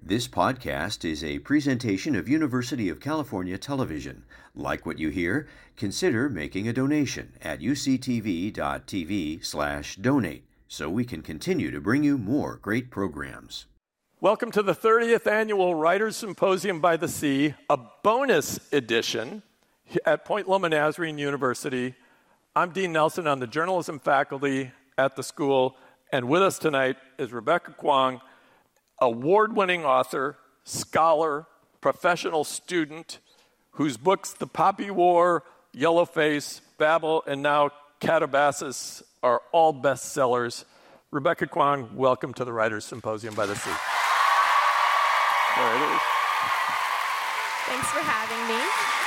This podcast is a presentation of University of California Television. Like what you hear? Consider making a donation at uctv.tv/donate so we can continue to bring you more great programs. Welcome to the 30th Annual Writers' Symposium by the Sea, a bonus edition at Point Loma Nazarene University. I'm Dean Nelson on the journalism faculty at the school, and with us tonight is Rebecca Kuang, award-winning author, scholar, professional student, whose books The Poppy War, Yellowface, Babel, and now Catabasis are all bestsellers. Rebecca Kuang, welcome to the Writers' Symposium by the Sea. There it is. Thanks for having me.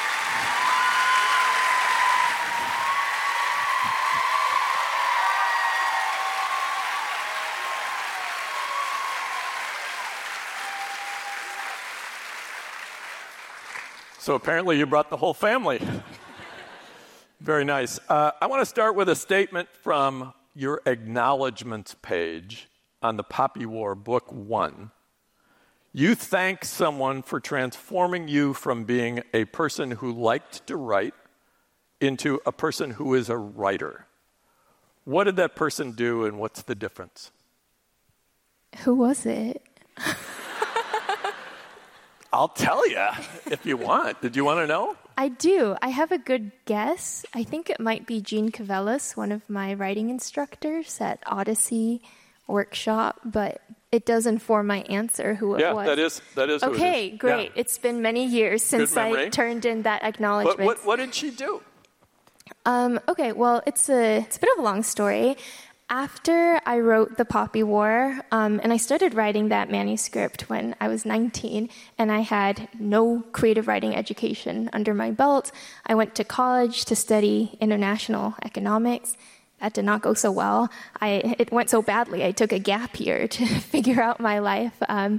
So apparently you brought the whole family. Very nice. I want to start with a statement from your acknowledgments page on the Poppy War, Book 1. You thank someone for transforming you from being a person who liked to write into a person who is a writer. What did that person do, and what's the difference? Who was it? I'll tell you if you want. Did you want to know? I do. I have a good guess. I think it might be Jean Cavellis, one of my writing instructors at Odyssey Workshop, but it does inform my answer who it was. Yeah, that is who it is. Okay, great. Yeah. It's been many years since I turned in that acknowledgement. What did she do? Okay, well, it's a bit of a long story. After I wrote The Poppy War, and I started writing that manuscript when I was 19, and I had no creative writing education under my belt. I went to college to study international economics. That did not go so well. It went so badly, I took a gap year to figure out my life.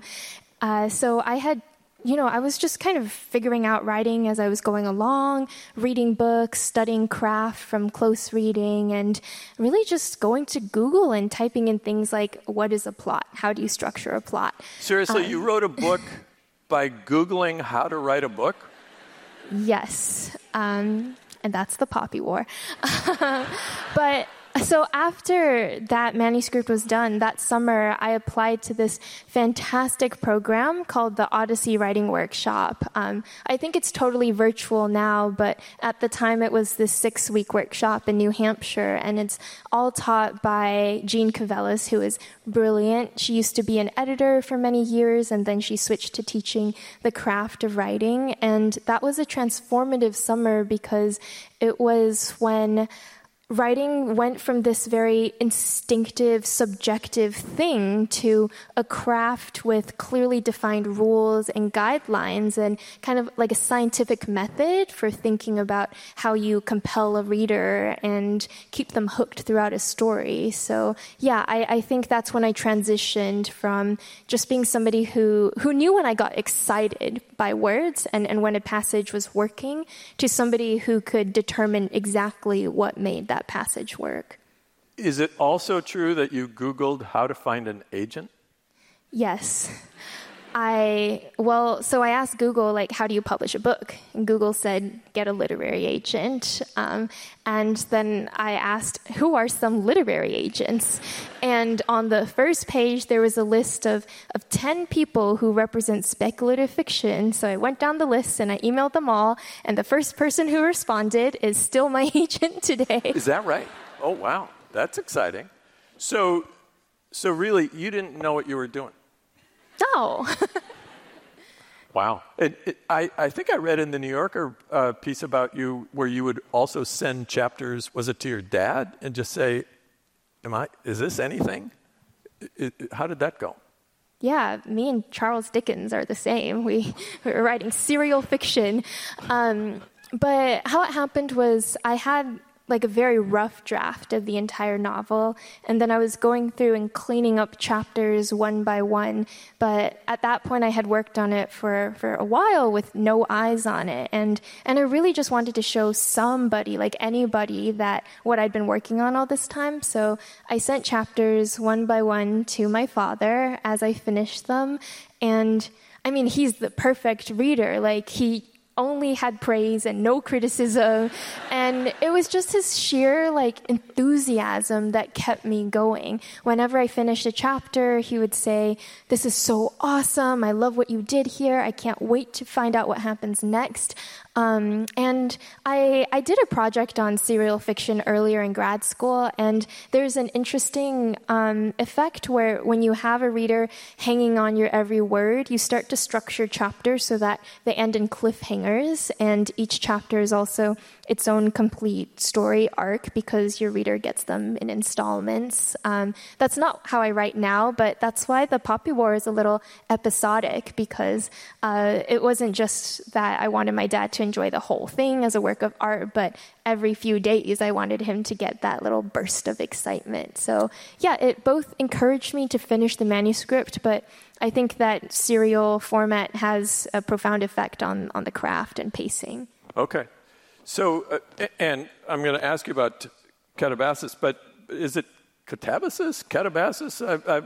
So I had, I was just kind of figuring out writing as I was going along, reading books, studying craft from close reading, and really just going to Google and typing in things like, what is a plot? How do you structure a plot? Seriously, you wrote a book by Googling how to write a book? Yes, and that's The Poppy War. But so after that manuscript was done, that summer, I applied to this fantastic program called the Odyssey Writing Workshop. I think it's totally virtual now, but at the time it was this 6-week workshop in New Hampshire, and it's all taught by Jean Cavellis, who is brilliant. She used to be an editor for many years, and then she switched to teaching the craft of writing. And that was a transformative summer because it was when writing went from this very instinctive, subjective thing to a craft with clearly defined rules and guidelines and kind of like a scientific method for thinking about how you compel a reader and keep them hooked throughout a story. So yeah, I think that's when I transitioned from just being somebody who knew when I got excited by words and when a passage was working to somebody who could determine exactly what made that passage work. Is it also true that you Googled how to find an agent? Yes. So I asked Google, how do you publish a book? And Google said, get a literary agent. And then I asked, who are some literary agents? And on the first page, there was a list of 10 people who represent speculative fiction. So I went down the list and I emailed them all. And the first person who responded is still my agent today. Is that right? Oh, wow. That's exciting. So really, you didn't know what you were doing? No. Wow. I think I read in the New Yorker piece about you where you would also send chapters, was it to your dad, and just say, is this anything? How did that go? Yeah, me and Charles Dickens are the same. We were writing serial fiction. But how it happened was I had like a very rough draft of the entire novel. And then I was going through and cleaning up chapters one by one. But at that point, I had worked on it for a while with no eyes on it. And I really just wanted to show somebody, like anybody, that what I'd been working on all this time. So I sent chapters one by one to my father as I finished them. And I mean, he's the perfect reader. Like, he only had praise and no criticism. And it was just his sheer enthusiasm that kept me going. Whenever I finished a chapter, he would say, "This is so awesome. I love what you did here. I can't wait to find out what happens next." And I did a project on serial fiction earlier in grad school, and there's an interesting effect where when you have a reader hanging on your every word, you start to structure chapters so that they end in cliffhangers, and each chapter is also its own complete story arc because your reader gets them in installments. That's not how I write now, but that's why the Poppy War is a little episodic, because it wasn't just that I wanted my dad to enjoy the whole thing as a work of art, but every few days I wanted him to get that little burst of excitement. So yeah, it both encouraged me to finish the manuscript, but I think that serial format has a profound effect on the craft and pacing. Okay. So, and I'm going to ask you about Catabasis, but is it Catabasis? Catabasis?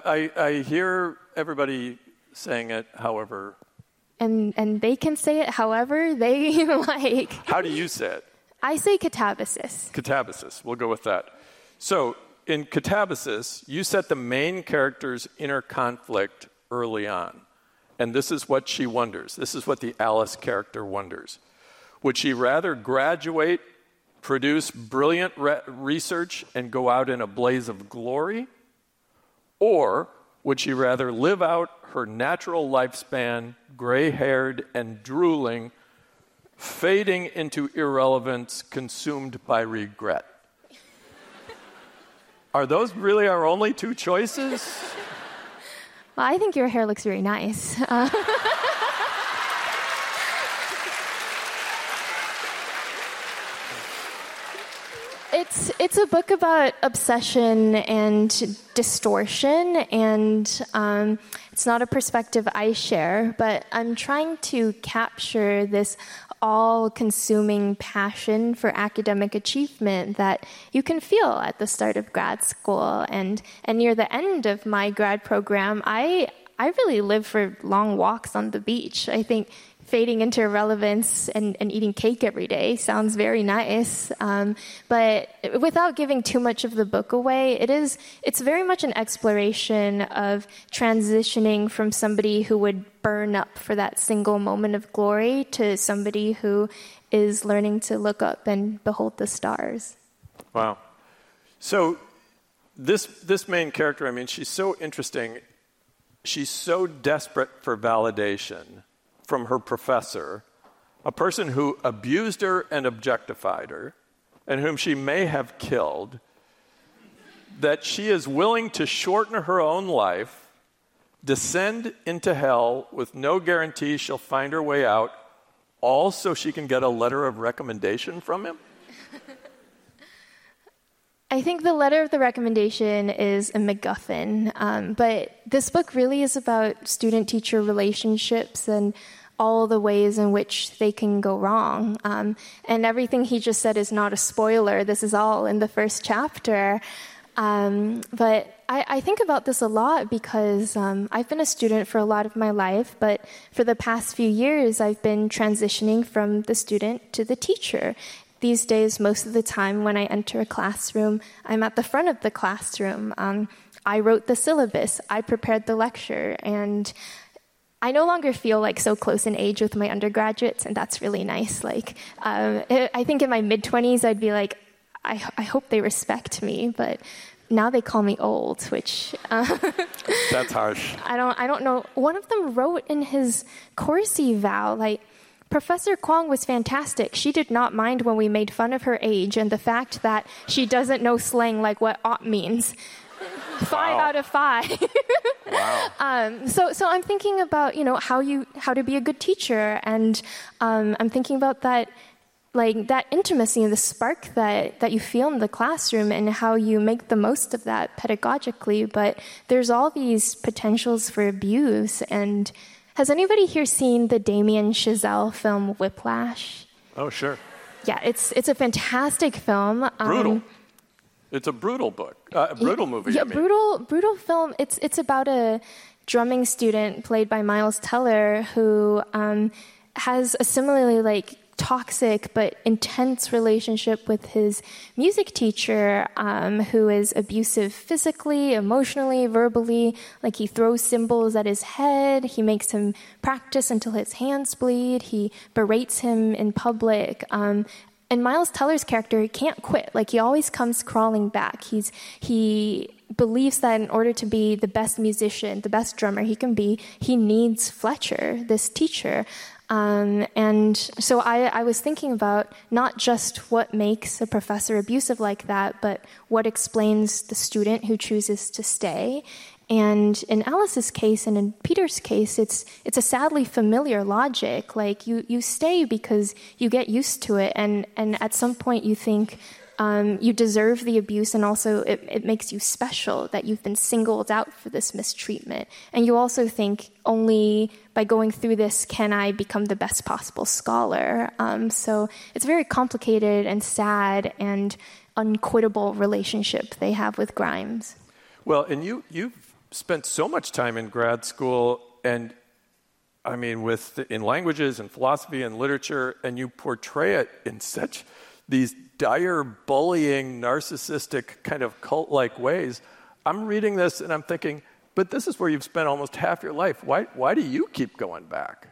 I hear everybody saying it however. And they can say it however they like. How do you say it? I say Catabasis. Catabasis. We'll go with that. So, in Catabasis, you set the main character's inner conflict early on. And this is what she wonders. This is what the Alice character wonders. Would she rather graduate, produce brilliant research, and go out in a blaze of glory? Or would she rather live out her natural lifespan, gray-haired and drooling, fading into irrelevance, consumed by regret? Are those really our only two choices? Well, I think your hair looks very nice. It's a book about obsession and distortion, and it's not a perspective I share, but I'm trying to capture this all-consuming passion for academic achievement that you can feel at the start of grad school. And near the end of my grad program, I really live for long walks on the beach. I think fading into irrelevance and eating cake every day sounds very nice. But without giving too much of the book away, it's very much an exploration of transitioning from somebody who would burn up for that single moment of glory to somebody who is learning to look up and behold the stars. Wow. So this main character, I mean, she's so interesting. She's so desperate for validation from her professor, a person who abused her and objectified her, and whom she may have killed, that she is willing to shorten her own life, descend into hell with no guarantee she'll find her way out, all so she can get a letter of recommendation from him? I think the letter of the recommendation is a MacGuffin, but this book really is about student-teacher relationships and all the ways in which they can go wrong. And everything he just said is not a spoiler. This is all in the first chapter. But I think about this a lot because I've been a student for a lot of my life, but for the past few years, I've been transitioning from the student to the teacher. These days, most of the time when I enter a classroom, I'm at the front of the classroom. I wrote the syllabus, I prepared the lecture, and I no longer feel like so close in age with my undergraduates, and that's really nice. I think in my mid-20s, I'd be like, I hope they respect me, but now they call me old, which that's harsh. I don't know. One of them wrote in his course eval, Professor Kwong was fantastic. She did not mind when we made fun of her age and the fact that she doesn't know slang like what "ought" means. 5 out of 5. Wow. So I'm thinking about how to be a good teacher, and I'm thinking about that. like that intimacy and the spark that you feel in the classroom and how you make the most of that pedagogically. But there's all these potentials for abuse. And has anybody here seen the Damien Chazelle film Whiplash? Oh, sure. Yeah, it's a fantastic film. Brutal. It's a brutal book, brutal movie. Yeah, I mean. brutal film. It's about a drumming student played by Miles Teller who has a similarly like toxic but intense relationship with his music teacher, who is abusive physically, emotionally, verbally. Like he throws cymbals at his head. He makes him practice until his hands bleed. He berates him in public. And Miles Teller's character, he can't quit. Like he always comes crawling back. He believes that in order to be the best musician, the best drummer he can be, he needs Fletcher, this teacher. And so I was thinking about not just what makes a professor abusive like that, but what explains the student who chooses to stay. And in Alice's case and in Peter's case, it's a sadly familiar logic. Like you stay because you get used to it, and at some point you think you deserve the abuse, and also it makes you special that you've been singled out for this mistreatment. And you also think only by going through this can I become the best possible scholar. So it's a very complicated and sad and unquittable relationship they have with Grimes. Well, and you've spent so much time in grad school, and I mean, in languages and philosophy and literature, and you portray it in such these dire, bullying, narcissistic, kind of cult-like ways. I'm reading this and I'm thinking, but this is where you've spent almost half your life. Why do you keep going back?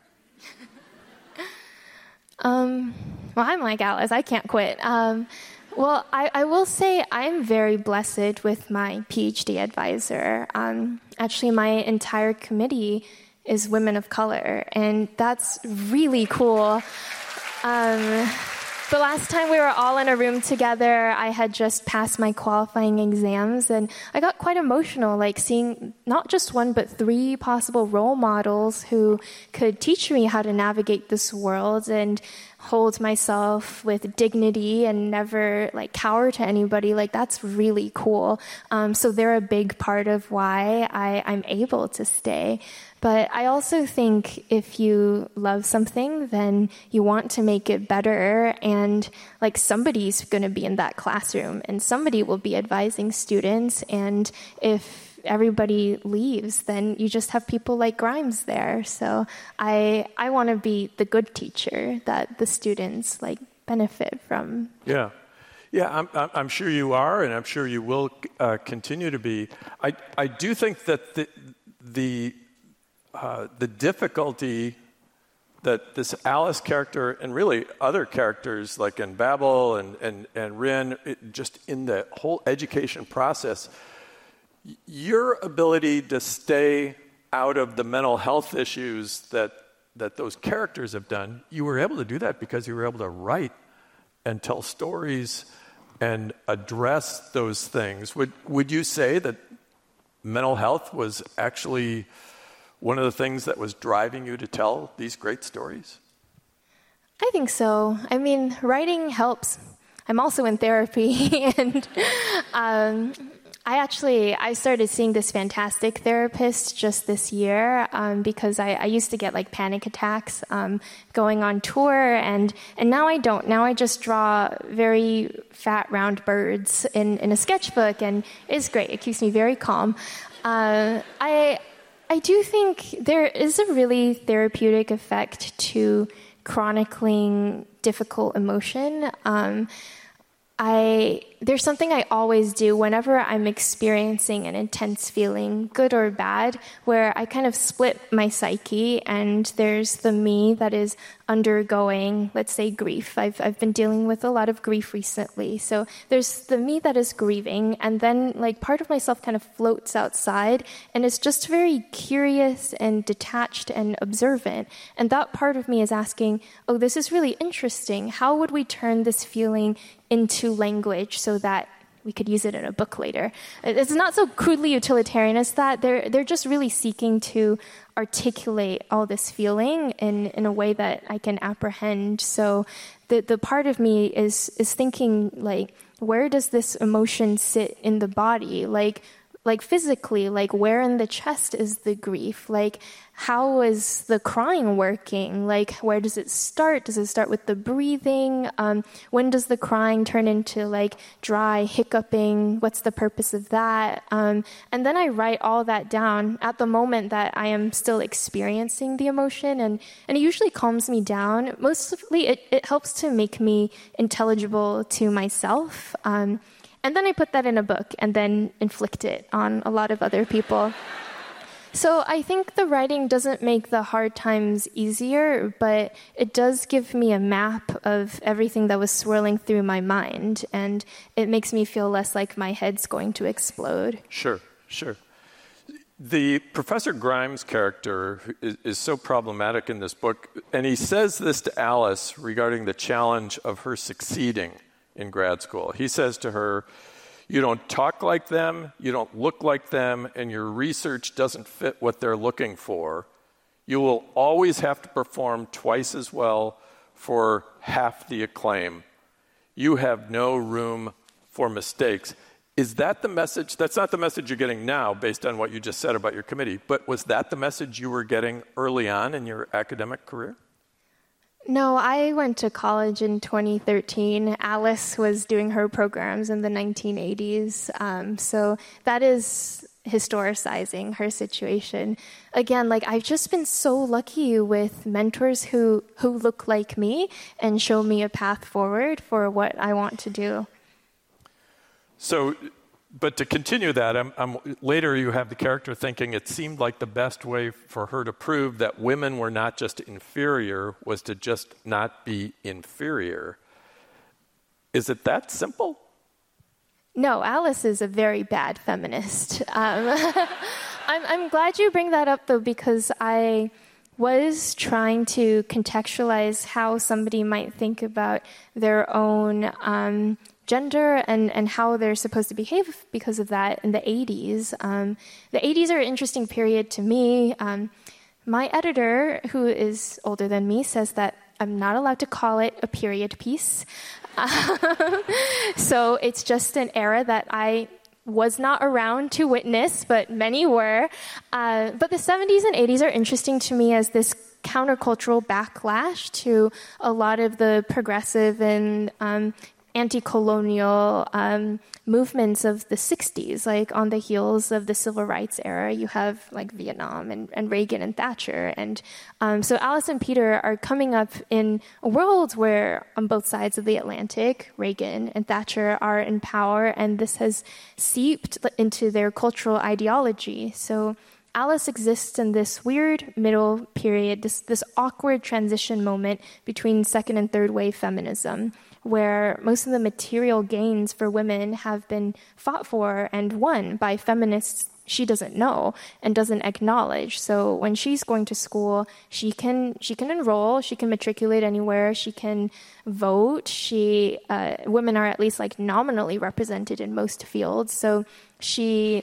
Well, I'm like Alice. I can't quit. Well, I will say I'm very blessed with my PhD advisor. Actually, my entire committee is women of color, and that's really cool. The last time we were all in a room together, I had just passed my qualifying exams, and I got quite emotional, like seeing not just one, but 3 possible role models who could teach me how to navigate this world and hold myself with dignity and never like cower to anybody. Like that's really cool. So they're a big part of why I'm able to stay. But I also think if you love something, then you want to make it better. And like somebody's going to be in that classroom and somebody will be advising students. And if everybody leaves, then you just have people like Grimes there. So I want to be the good teacher that the students like benefit from. Yeah. I'm sure you are, and I'm sure you will continue to be. I do think that the difficulty that this Alice character and really other characters like in Babel and Rin, just in the whole education process, your ability to stay out of the mental health issues that those characters have done, you were able to do that because you were able to write and tell stories and address those things. Would you say that mental health was actually one of the things that was driving you to tell these great stories? I think so. I mean, writing helps. I'm also in therapy, and I started seeing this fantastic therapist just this year because I used to get like panic attacks going on tour, and now I don't. Now I just draw very fat, round birds in a sketchbook, and it's great. It keeps me very calm. I do think there is a really therapeutic effect to chronicling difficult emotion. There's something I always do whenever I'm experiencing an intense feeling, good or bad, where I kind of split my psyche, and there's the me that is undergoing, let's say, grief. I've been dealing with a lot of grief recently. So there's the me that is grieving, and then like part of myself kind of floats outside, and it's just very curious and detached and observant. And that part of me is asking, oh, this is really interesting. How would we turn this feeling into language so that we could use it in a book later. It's not so crudely utilitarian as that. They're just really seeking to articulate all this feeling in a way that I can apprehend. So the part of me is thinking, like, where does this emotion sit in the body? Like physically, like where in the chest is the grief? Like, how is the crying working? Like, where does it start? Does it start with the breathing? When does the crying turn into like dry hiccuping? What's the purpose of that? And then I write all that down at the moment that I am still experiencing the emotion, and it usually calms me down. Mostly it helps to make me intelligible to myself. And then I put that in a book and then inflict it on a lot of other people. So I think the writing doesn't make the hard times easier, but it does give me a map of everything that was swirling through my mind, and it makes me feel less like my head's going to explode. Sure. The Professor Grimes character is so problematic in this book, and he says this to Alice regarding the challenge of her succeeding in grad school. He says to her, "You don't talk like them, you don't look like them, and your research doesn't fit what they're looking for. You will always have to perform twice as well for half the acclaim. You have no room for mistakes." Is that the message? That's not the message you're getting now based on what you just said about your committee, but was that the message you were getting early on in your academic career? No, I went to college in 2013. Alice was doing her programs in the 1980s. So that is historicizing her situation. Again, like, I've just been so lucky with mentors who look like me and show me a path forward for what I want to do. So, but to continue that, later you have the character thinking it seemed like the best way for her to prove that women were not just inferior was to just not be inferior. Is it that simple? No, Alice is a very bad feminist. I'm glad you bring that up, though, because I was trying to contextualize how somebody might think about their own gender and how they're supposed to behave because of that in the 80s. The 80s are an interesting period to me. My editor, who is older than me, says that I'm not allowed to call it a period piece. So it's just an era that I was not around to witness, but many were. But the 70s and 80s are interesting to me as this countercultural backlash to a lot of the progressive and anti-colonial movements of the 60s. Like, on the heels of the civil rights era, you have like Vietnam and Reagan and Thatcher. And so Alice and Peter are coming up in a world where on both sides of the Atlantic, Reagan and Thatcher are in power, and this has seeped into their cultural ideology. So Alice exists in this weird middle period, this awkward transition moment between second and third wave feminism, where most of the material gains for women have been fought for and won by feminists she doesn't know and doesn't acknowledge. So when she's going to school, she can enroll, she can matriculate anywhere, she can vote. Women are at least like nominally represented in most fields. So she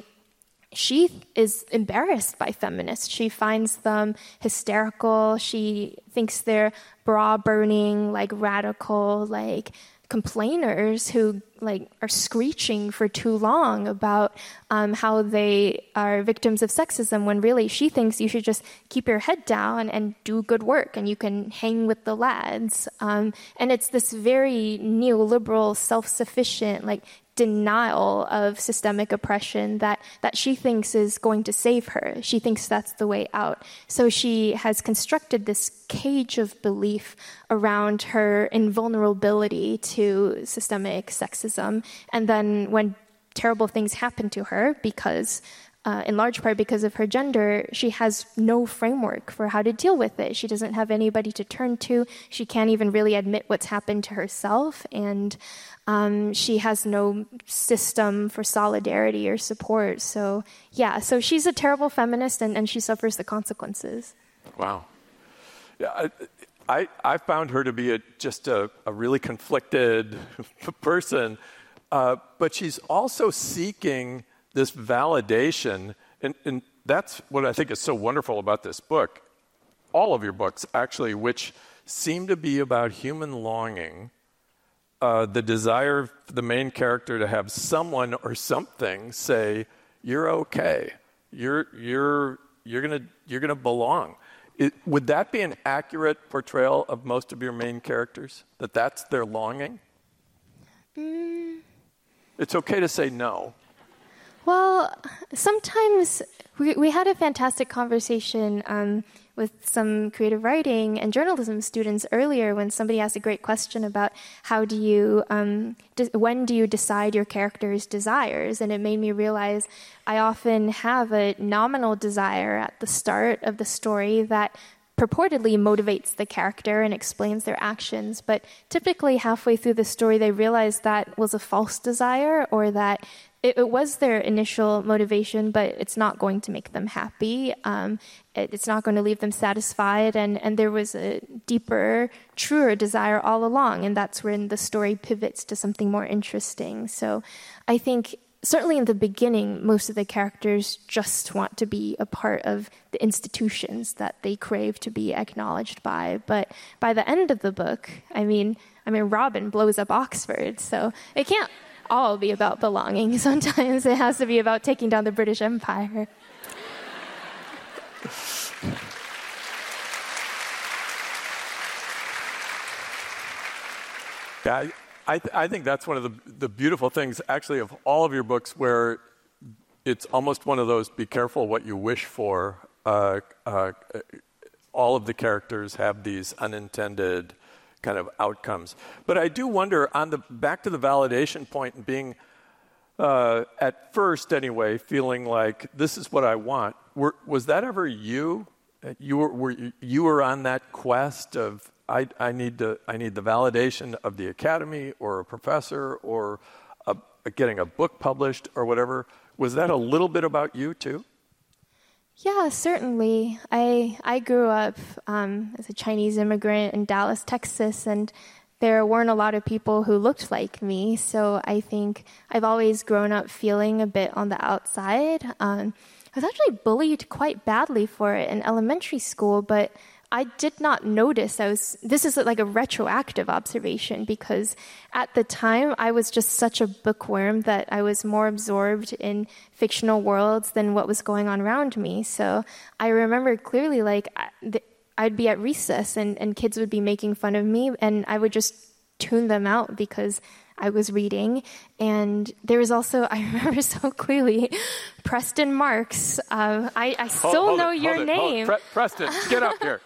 is embarrassed by feminists. She finds them hysterical. She thinks they're bra-burning, like radical, like complainers who like are screeching for too long about how they are victims of sexism, when really she thinks you should just keep your head down and do good work and you can hang with the lads. And it's this very neoliberal, self-sufficient, like denial of systemic oppression that she thinks is going to save her. She thinks that's the way out. So she has constructed this cage of belief around her invulnerability to systemic sexism. And then when terrible things happen to her, because in large part because of her gender, she has no framework for how to deal with it. She doesn't have anybody to turn to. She can't even really admit what's happened to herself. And she has no system for solidarity or support. So she's a terrible feminist, and she suffers the consequences. Wow. Yeah, I found her to be just a really conflicted person. but she's also seeking this validation, and that's what I think is so wonderful about this book. All of your books, actually, which seem to be about human longing, the desire for the main character to have someone or something say, "You're okay. You're gonna belong." Would that be an accurate portrayal of most of your main characters? That's their longing? It's okay to say no. Well, sometimes we had a fantastic conversation with some creative writing and journalism students earlier when somebody asked a great question about how do you, when do you decide your character's desires? And it made me realize I often have a nominal desire at the start of the story that purportedly motivates the character and explains their actions, but typically halfway through the story they realize that was a false desire, or that it was their initial motivation, but it's not going to make them happy. It's not going to leave them satisfied, and there was a deeper, truer desire all along, and that's when the story pivots to something more interesting. So I think certainly in the beginning, most of the characters just want to be a part of the institutions that they crave to be acknowledged by. But by the end of the book, I mean, Robin blows up Oxford, so it can't all be about belonging. Sometimes it has to be about taking down the British Empire. Yeah, I think that's one of the beautiful things, actually, of all of your books, where it's almost one of those be careful what you wish for. All of the characters have these unintended kind of outcomes. But I do wonder, back to the validation point, and being, at first anyway, feeling like this is what I want. Was that ever you? You were on that quest of I need the validation of the academy or a professor or getting a book published or whatever. Was that a little bit about you too? Yeah, certainly. I grew up as a Chinese immigrant in Dallas, Texas, and there weren't a lot of people who looked like me. So I think I've always grown up feeling a bit on the outside. I was actually bullied quite badly for it in elementary school, but I did not notice. This is like a retroactive observation, because at the time I was just such a bookworm that I was more absorbed in fictional worlds than what was going on around me. So I remember clearly, like, I'd be at recess and kids would be making fun of me, and I would just tune them out because I was reading. And there was also, I remember so clearly, Preston Marks. I still know your name. Preston, get up here.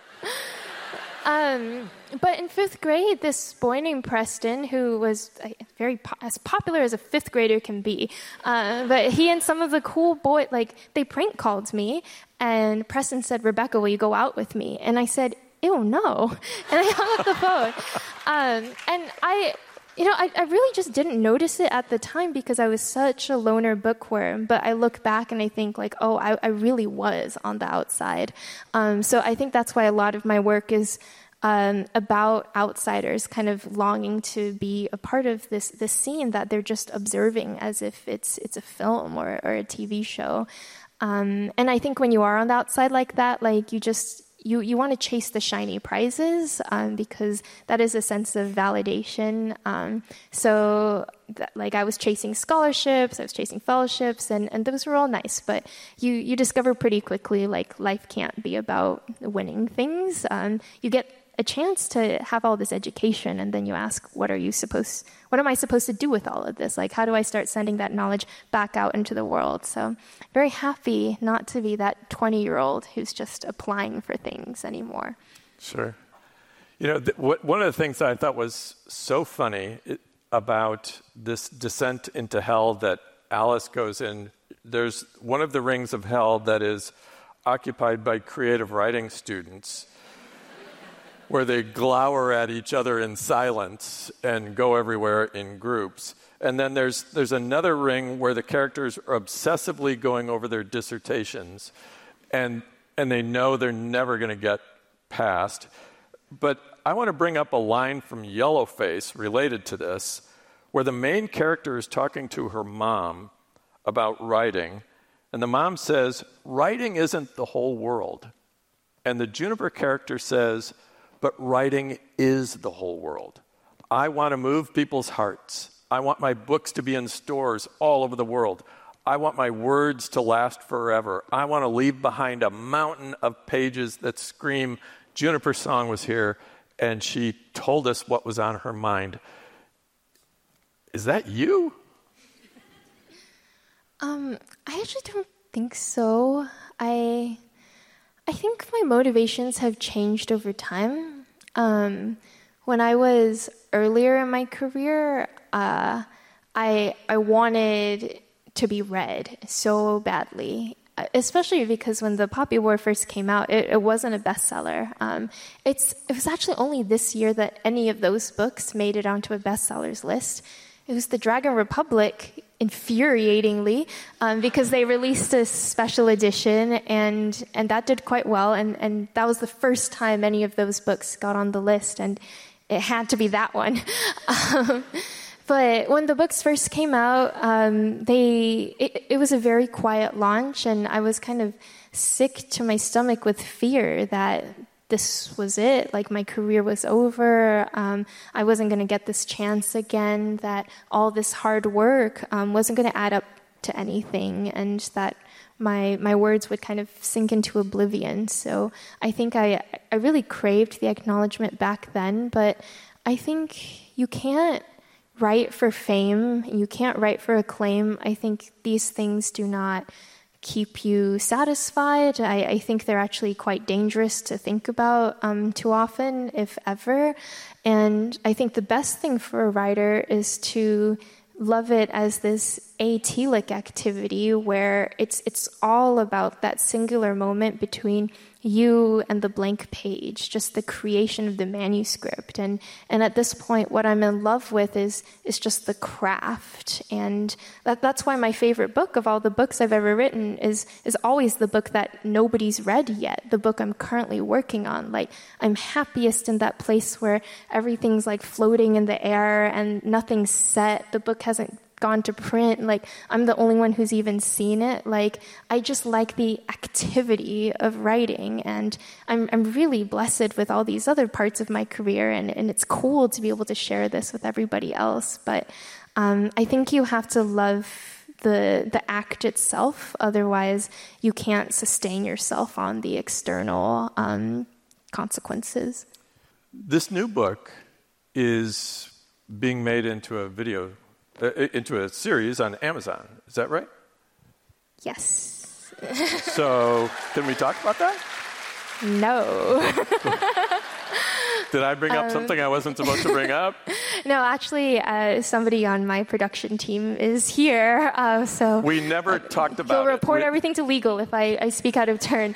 But in fifth grade, this boy named Preston, who was as popular as a fifth grader can be, but he and some of the cool boys, they prank called me, and Preston said, "Rebecca, will you go out with me?" And I said, "Ew, no." And I hung up the phone. And I really just didn't notice it at the time because I was such a loner bookworm. But I look back and I think I really was on the outside. So I think that's why a lot of my work is about outsiders kind of longing to be a part of this scene that they're just observing as if it's a film or a TV show. And I think when you are on the outside like that, you want to chase the shiny prizes because that is a sense of validation. I was chasing scholarships, I was chasing fellowships, and those were all nice. But you discover pretty quickly, life can't be about winning things. You get a chance to have all this education, and then you ask, what am I supposed to do with all of this? How do I start sending that knowledge back out into the world? So very happy not to be that 20-year-old who's just applying for things anymore. Sure. One of the things that I thought was so funny about this descent into hell that Alice goes in, there's one of the rings of hell that is occupied by creative writing students, where they glower at each other in silence and go everywhere in groups. And then there's another ring where the characters are obsessively going over their dissertations, and they know they're never going to get past. But I want to bring up a line from Yellowface related to this, where the main character is talking to her mom about writing, and the mom says, writing isn't the whole world. And the Juniper character says, but writing is the whole world. I want to move people's hearts. I want my books to be in stores all over the world. I want my words to last forever. I want to leave behind a mountain of pages that scream, Juniper Song was here, and she told us what was on her mind. Is that you? I actually don't think so. I think my motivations have changed over time. When I was earlier in my career, I wanted to be read so badly, especially because when the Poppy War first came out, it wasn't a bestseller. It was actually only this year that any of those books made it onto a bestsellers list. It was the Dragon Republic, infuriatingly, because they released a special edition, and that did quite well, and that was the first time any of those books got on the list, and it had to be that one. But when the books first came out, it was a very quiet launch, and I was kind of sick to my stomach with fear that this was it, like my career was over, I wasn't going to get this chance again, that all this hard work wasn't going to add up to anything, and that my words would kind of sink into oblivion. So I think I really craved the acknowledgement back then, but I think you can't write for fame, you can't write for acclaim. I think these things do not keep you satisfied. I think they're actually quite dangerous to think about too often, if ever. And I think the best thing for a writer is to love it as this atelic activity where it's all about that singular moment between you and the blank page, just the creation of the manuscript. And at this point, what I'm in love with is just the craft. And that's why my favorite book of all the books I've ever written is always the book that nobody's read yet, the book I'm currently working on. Like, I'm happiest in that place where everything's like floating in the air and nothing's set. The book hasn't gone to print, like I'm the only one who's even seen it. Like, I just like the activity of writing, and I'm really blessed with all these other parts of my career, and it's cool to be able to share this with everybody else. But I think you have to love the act itself, otherwise you can't sustain yourself on the external consequences. This new book is being made into a series on Amazon. Is that right? Yes. So, can we talk about that? No. Did I bring up something I wasn't supposed to bring up? No, actually, somebody on my production team is here, so... We never talked about it. He'll report everything to legal if I speak out of turn.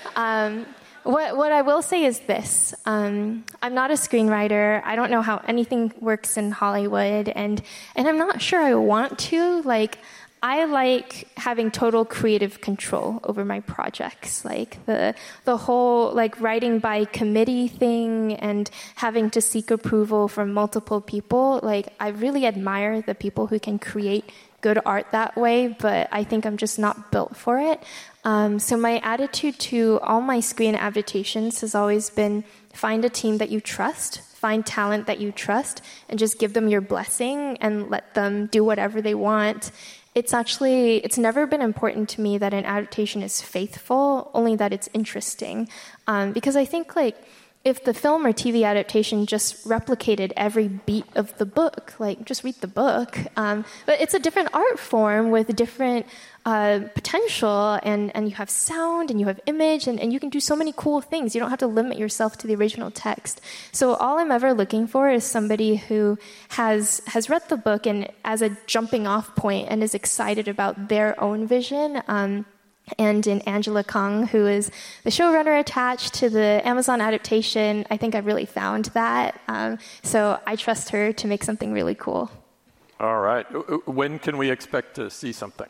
What I will say is this. I'm not a screenwriter. I don't know how anything works in Hollywood, and I'm not sure I want to. Like, I like having total creative control over my projects. Like, the whole, like, writing by committee thing and having to seek approval from multiple people. Like, I really admire the people who can create good art that way, but I think I'm just not built for it. So my attitude to all my screen adaptations has always been find a team that you trust, find talent that you trust, and just give them your blessing and let them do whatever they want. It's never been important to me that an adaptation is faithful, only that it's interesting. Because I think, like, if the film or TV adaptation just replicated every beat of the book, like, just read the book. But it's a different art form with different potential, and you have sound, and you have image, and you can do so many cool things. You don't have to limit yourself to the original text. So all I'm ever looking for is somebody who has read the book and as a jumping off point and is excited about their own vision. And in Angela Kang, who is the showrunner attached to the Amazon adaptation, I think I really found that. So I trust her to make something really cool. All right. When can we expect to see something?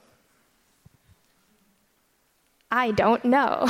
I don't know.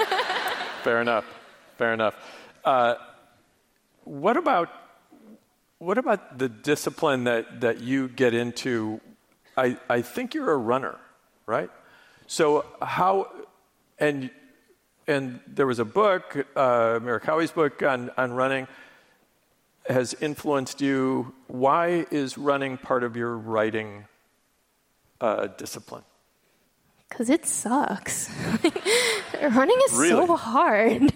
Fair enough. What about What about the discipline that you get into? I think you're a runner, right? So how, and there was a book, Murakami's book on running, has influenced you. Why is running part of your writing discipline? Because it sucks. Running is Really? so hard.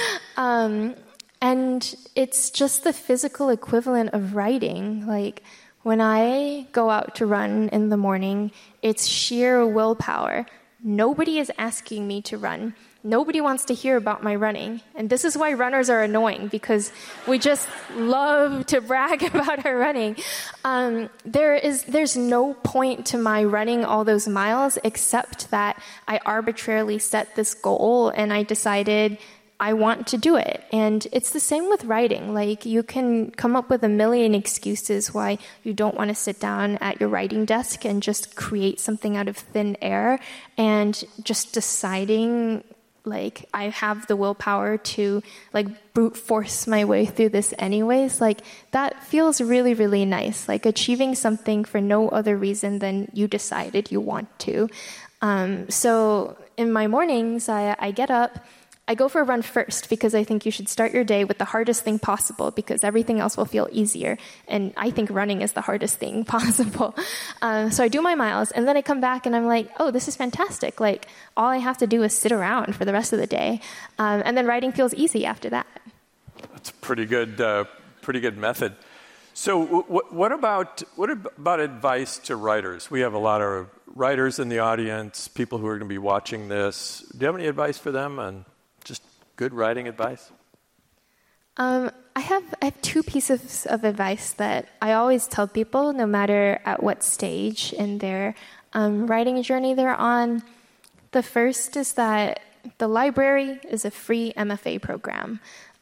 And it's just the physical equivalent of writing. Like, when I go out to run in the morning, it's sheer willpower. Nobody is asking me to run. Nobody wants to hear about my running. And this is why runners are annoying, because we just love to brag about our running. There's no point to my running all those miles except that I arbitrarily set this goal and I decided I want to do it. And it's the same with writing. Like, you can come up with a million excuses why you don't want to sit down at your writing desk and just create something out of thin air, and just deciding, like, I have the willpower to, like, brute force my way through this anyways. Like, that feels really, really nice. Like, achieving something for no other reason than you decided you want to. So in my mornings, I get up, I go for a run first, because I think you should start your day with the hardest thing possible, because everything else will feel easier. And I think running is the hardest thing possible. So I do my miles, and then I come back and I'm like, oh, this is fantastic. Like, all I have to do is sit around for the rest of the day. And then writing feels easy after that. That's a pretty good method. So what about advice to writers? We have a lot of writers in the audience, people who are going to be watching this. Do you have any advice for them on just good writing advice? I have two pieces of advice that I always tell people, no matter at what stage in their writing journey they're on. The first is that the library is a free MFA program.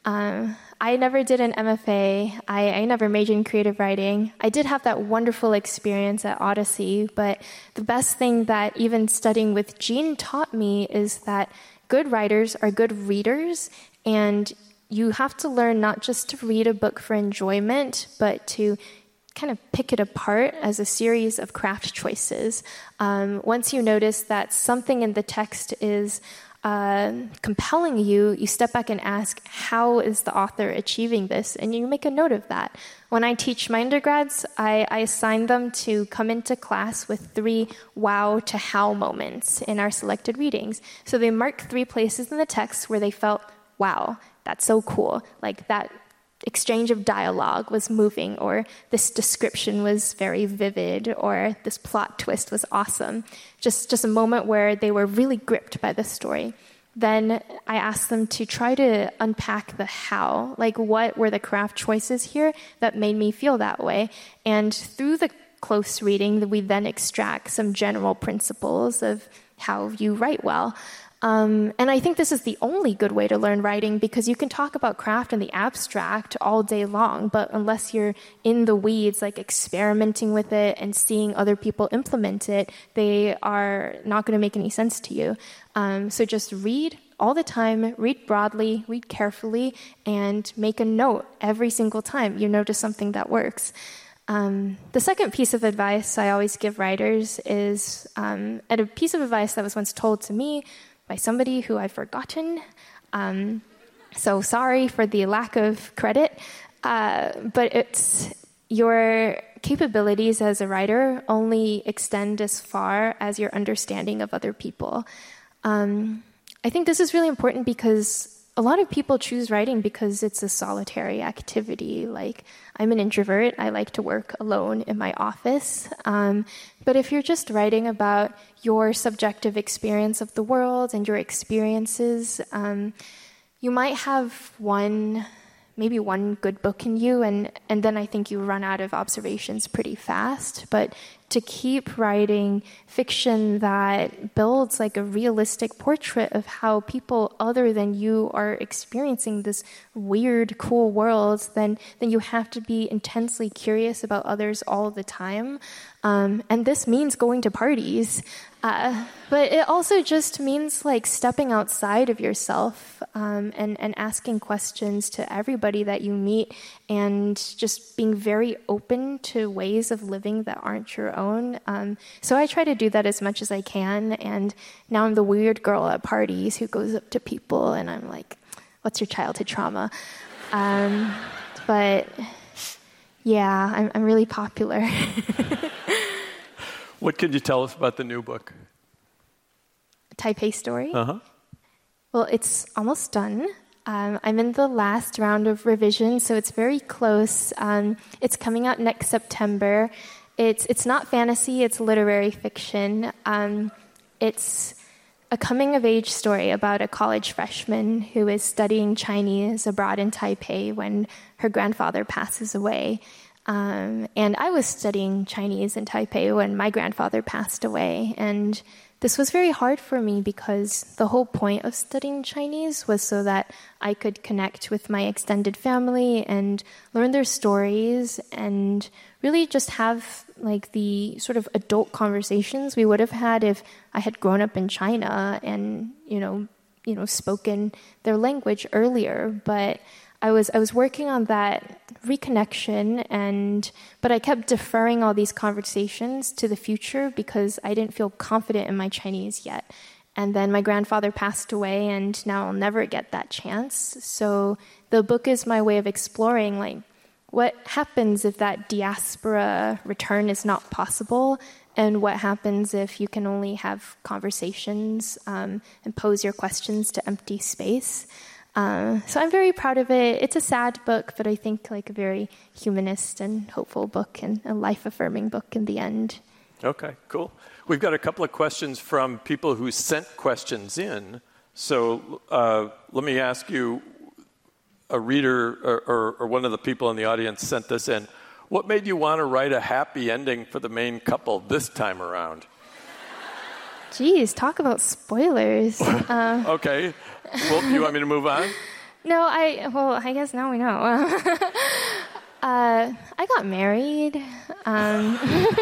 I never did an MFA. I never majored in creative writing. I did have that wonderful experience at Odyssey, but the best thing that even studying with Jean taught me is that good writers are good readers, and you have to learn not just to read a book for enjoyment, but to kind of pick it apart as a series of craft choices. Once you notice that something in the text is compelling you, you step back and ask, how is the author achieving this? And you make a note of that. When I teach my undergrads, I assign them to come into class with 3 wow to how moments in our selected readings. So they mark 3 places in the text where they felt, wow, that's so cool. Like, that exchange of dialogue was moving, or this description was very vivid, or this plot twist was awesome. Just a moment where they were really gripped by the story. Then I asked them to try to unpack the how. Like, what were the craft choices here that made me feel that way? And through the close reading, we then extract some general principles of how you write well. And I think this is the only good way to learn writing, because you can talk about craft in the abstract all day long, but unless you're in the weeds, like experimenting with it and seeing other people implement it, they are not going to make any sense to you. So just read all the time, read broadly, read carefully, and make a note every single time you notice something that works. The second piece of advice I always give writers is a piece of advice that was once told to me by somebody who I've forgotten. So sorry for the lack of credit. But it's your capabilities as a writer only extend as far as your understanding of other people. I think this is really important because a lot of people choose writing because it's a solitary activity. Like, I'm an introvert. I like to work alone in my office. But if you're just writing about your subjective experience of the world and your experiences, you might have maybe one good book in you, and then I think you run out of observations pretty fast. But to keep writing fiction that builds like a realistic portrait of how people other than you are experiencing this weird, cool world, then you have to be intensely curious about others all the time. And this means going to parties. But it also just means like stepping outside of yourself and asking questions to everybody that you meet and just being very open to ways of living that aren't your own. So I try to do that as much as I can. And now I'm the weird girl at parties who goes up to people and I'm like, what's your childhood trauma? But yeah, I'm really popular. What could you tell us about the new book? Taipei Story? Uh-huh. Well, it's almost done. I'm in the last round of revision, so it's very close. It's coming out next September. It's not fantasy, it's literary fiction. It's a coming-of-age story about a college freshman who is studying Chinese abroad in Taipei when her grandfather passes away. And I was studying Chinese in Taipei when my grandfather passed away. And this was very hard for me because the whole point of studying Chinese was so that I could connect with my extended family and learn their stories and really just have like the sort of adult conversations we would have had if I had grown up in China and, you know, spoken their language earlier. But I was working on that reconnection, but I kept deferring all these conversations to the future because I didn't feel confident in my Chinese yet. And then my grandfather passed away, and now I'll never get that chance. So the book is my way of exploring, like, what happens if that diaspora return is not possible, and what happens if you can only have conversations and pose your questions to empty space. So I'm very proud of it. It's a sad book, but I think like a very humanist and hopeful book and a life-affirming book in the end. Okay, cool. We've got a couple of questions from people who sent questions in. So let me ask you, a reader or one of the people in the audience sent this in. What made you want to write a happy ending for the main couple this time around? Geez, talk about spoilers. Okay. Well, you want me to move on? No, I guess now we know. I got married. And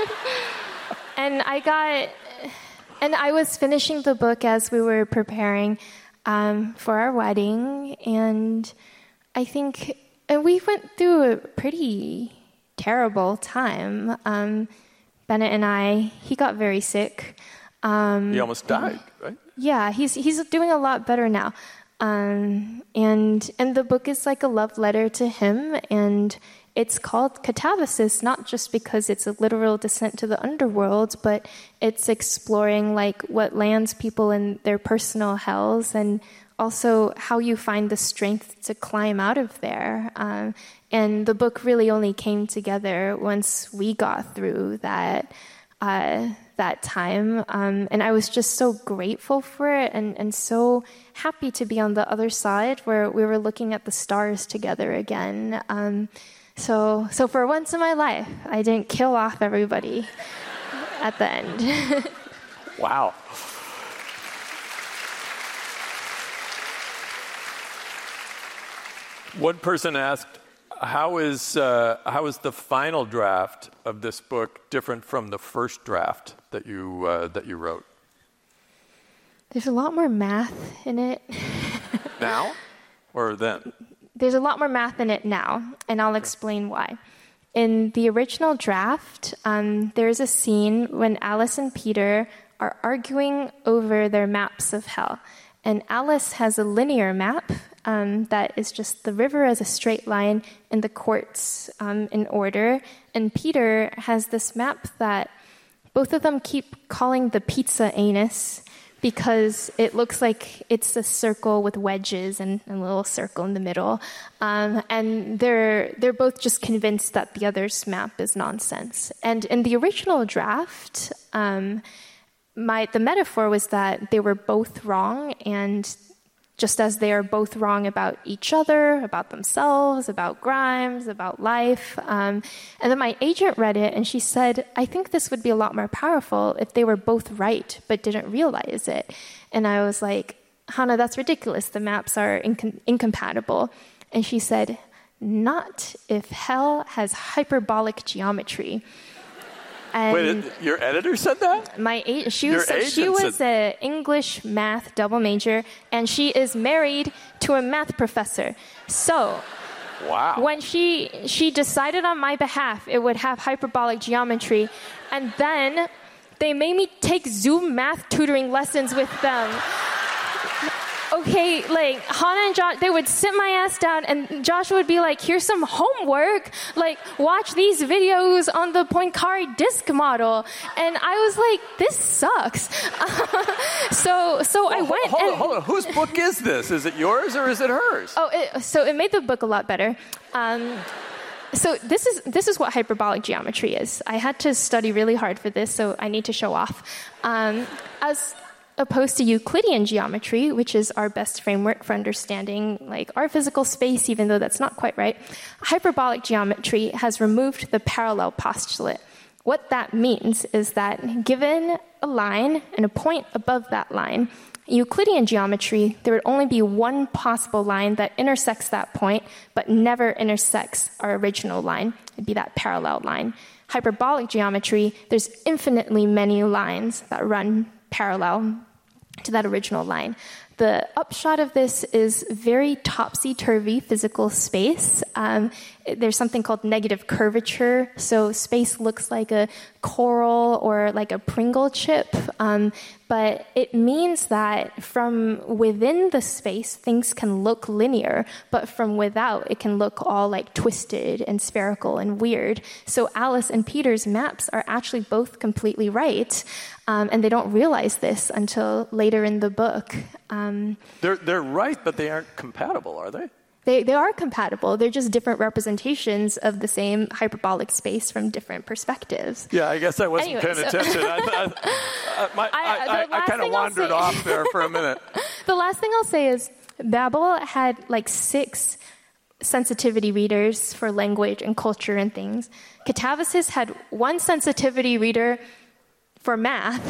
I was finishing the book as we were preparing for our wedding. And I think we went through a pretty terrible time. Bennett and he got very sick. He almost died, right? Yeah, he's doing a lot better now. And the book is like a love letter to him, and it's called Catabasis, not just because it's a literal descent to the underworld, but it's exploring like what lands people in their personal hells and also how you find the strength to climb out of there. And the book really only came together once we got through that time. And I was just so grateful for it and so happy to be on the other side where we were looking at the stars together again. So for once in my life, I didn't kill off everybody at the end. Wow. One person asked, how is the final draft of this book different from the first draft that you wrote? There's a lot more math in it. Now or then? There's a lot more math in it now, and I'll explain why. In the original draft, there's a scene when Alice and Peter are arguing over their maps of hell. And Alice has a linear map that is just the river as a straight line and the courts in order. And Peter has this map that both of them keep calling the pizza anus because it looks like it's a circle with wedges and a little circle in the middle. And they're both just convinced that the other's map is nonsense. And in the original draft, the metaphor was that they were both wrong, and just as they are both wrong about each other, about themselves, about Grimes, about life. And then my agent read it, and she said, I think this would be a lot more powerful if they were both right, but didn't realize it. And I was like, Hannah, that's ridiculous. The maps are incompatible. And she said, not if hell has hyperbolic geometry. And Wait, your editor said that? She was an English math double major, and she is married to a math professor. So, wow. When she decided on my behalf it would have hyperbolic geometry, and then they made me take Zoom math tutoring lessons with them. Okay, like Hannah and Josh, they would sit my ass down, and Joshua would be like, "Here's some homework. Like, watch these videos on the Poincaré disk model." And I was like, "This sucks." I went. Hold on. Whose book is this? Is it yours or is it hers? So it made the book a lot better. So this is what hyperbolic geometry is. I had to study really hard for this, so I need to show off. As opposed to Euclidean geometry, which is our best framework for understanding like our physical space, even though that's not quite right, hyperbolic geometry has removed the parallel postulate. What that means is that given a line and a point above that line, Euclidean geometry, there would only be one possible line that intersects that point, but never intersects our original line. It'd be that parallel line. Hyperbolic geometry, there's infinitely many lines that run parallel to that original line. The upshot of this is very topsy-turvy physical space. There's something called negative curvature, so space looks like a coral or like a Pringle chip, but it means that from within the space, things can look linear, but from without, it can look all like twisted and spherical and weird. So Alice and Peter's maps are actually both completely right, and they don't realize this until later in the book. They're right, but they aren't compatible, are they? They are compatible. They're just different representations of the same hyperbolic space from different perspectives. Yeah, I guess I wasn't paying attention. I kind of wandered off there for a minute. The last thing I'll say is Babel had like 6 sensitivity readers for language and culture and things. Catabasis had 1 sensitivity reader for math.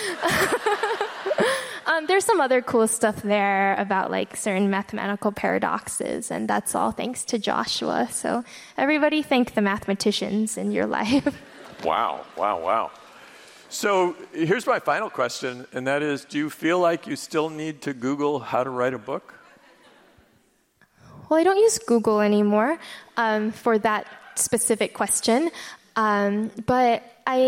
There's some other cool stuff there about like certain mathematical paradoxes, and that's all thanks to Joshua. So everybody thank the mathematicians in your life. Wow. So here's my final question, and that is, do you feel like you still need to Google how to write a book? Well, I don't use Google anymore for that specific question, but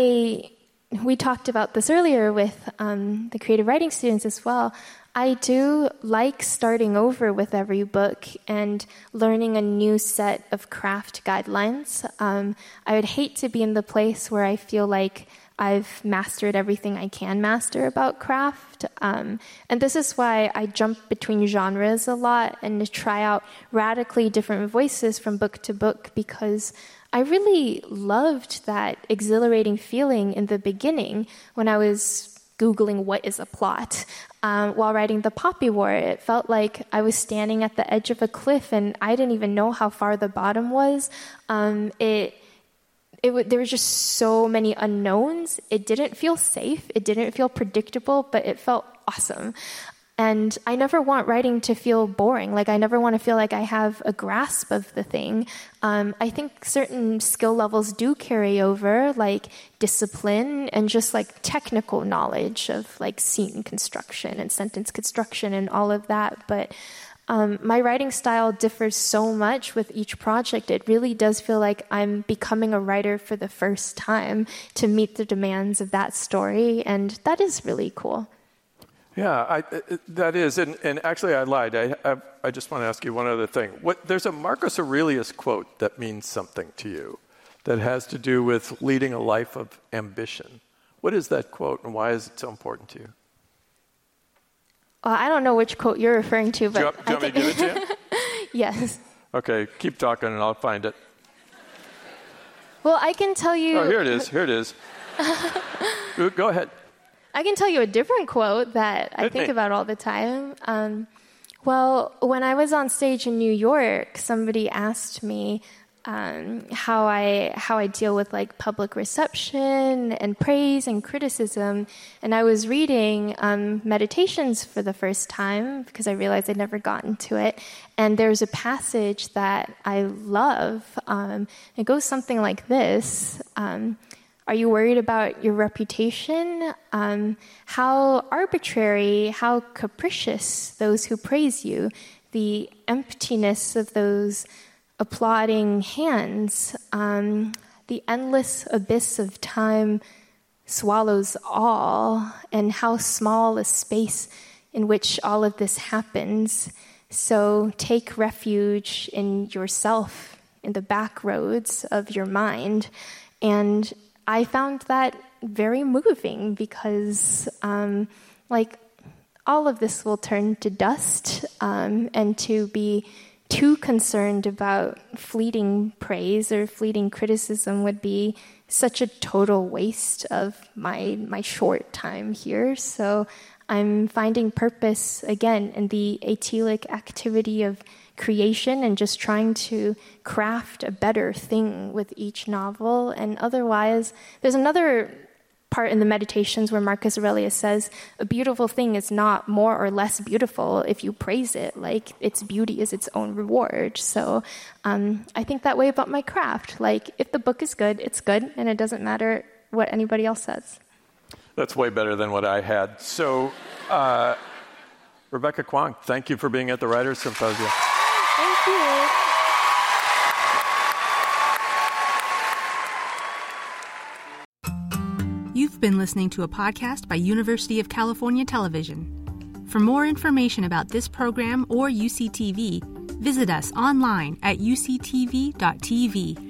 we talked about this earlier with the creative writing students as well. I do like starting over with every book and learning a new set of craft guidelines. I would hate to be in the place where I feel like I've mastered everything I can master about craft. And this is why I jump between genres a lot and to try out radically different voices from book to book, because I really loved that exhilarating feeling in the beginning when I was Googling what is a plot. While writing The Poppy War, it felt like I was standing at the edge of a cliff and I didn't even know how far the bottom was. There were just so many unknowns. It didn't feel safe. It didn't feel predictable, but it felt awesome. And I never want writing to feel boring. Like, I never want to feel like I have a grasp of the thing. I think certain skill levels do carry over, like discipline and just like technical knowledge of like scene construction and sentence construction and all of that. But my writing style differs so much with each project. It really does feel like I'm becoming a writer for the first time to meet the demands of that story. And that is really cool. Yeah, that is. And actually, I lied. I just want to ask you one other thing. There's a Marcus Aurelius quote that means something to you that has to do with leading a life of ambition. What is that quote, and why is it so important to you? Well, I don't know which quote you're referring to, but do you want me to give it to you? Yes. Okay, keep talking and I'll find it. Well, I can tell you... Oh, here it is. Go ahead. I can tell you a different quote that I think about all the time. Well, when I was on stage in New York, somebody asked me how I deal with like public reception and praise and criticism, and I was reading Meditations for the first time because I realized I'd never gotten to it. And there's a passage that I love. It goes something like this. Are you worried about your reputation? How arbitrary, how capricious those who praise you, the emptiness of those applauding hands, the endless abyss of time swallows all, and how small a space in which all of this happens. So take refuge in yourself, in the back roads of your mind. And I found that very moving because, all of this will turn to dust, and to be too concerned about fleeting praise or fleeting criticism would be such a total waste of my short time here. So I'm finding purpose, again, in the atelic activity of creation and just trying to craft a better thing with each novel. And otherwise, there's another part in the Meditations where Marcus Aurelius says, a beautiful thing is not more or less beautiful if you praise it. Like, its beauty is its own reward. So I think that way about my craft. Like, if the book is good, it's good, and it doesn't matter what anybody else says. That's way better than what I had. So, Rebecca Kuang, thank you for being at the Writers' Symposium. Thank you. You've been listening to a podcast by University of California Television. For more information about this program or UCTV, visit us online at uctv.tv